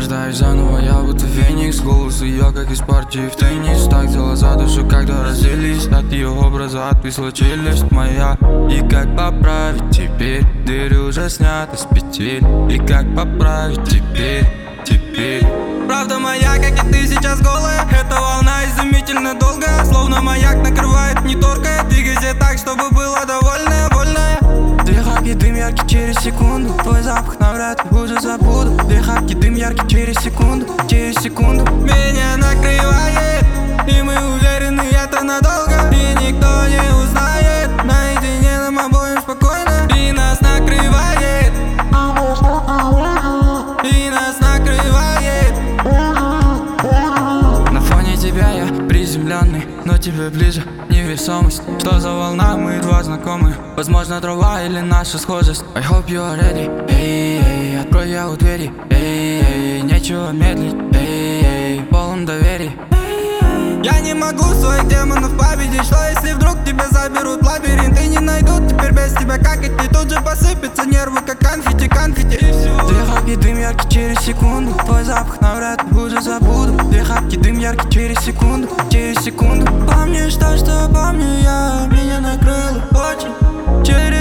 Рождаюсь заново, я будто феникс. Голос ее, как из партии в теннис. Так взяла за душу, когда разделись. От ее образа отвисла челюсть моя. И как поправить теперь? Дыры уже сняты с петель. И как поправить теперь? Правда моя, как и ты сейчас голая. Эта волна изумительно долгая. Словно маяк накрывает, не торкая. Двигайся так, чтобы было довольная, вольная. Две хаки, дым яркий через секунду. Твой запах навряд ли уже забуду. Две хаки, дым яркий через секунду. Меня накрывает, и мы уверены, это надолго. И никто не узнает. Наедине нам обоим спокойно. И нас накрывает. И нас накрывает. На фоне тебя я приземленный, но тебе ближе невесомость. Что за волна, мы два знакомые. Возможно, трава или наша схожесть. I hope you are ready. Эй, открой я у двери. Эй, нечего медлить. Эй, полон доверия. Я не могу своих демонов победить. Что если вдруг тебя заберут в лабиринт и не найдут теперь без тебя, как идти? Тут же посыпятся нервы, как конфетти. Две хаки, дым яркий через секунду. Твой запах навряд ли уже забуду. Две хаки, дым яркий через секунду. Помнишь то, что помню я? Меня накрыло очень.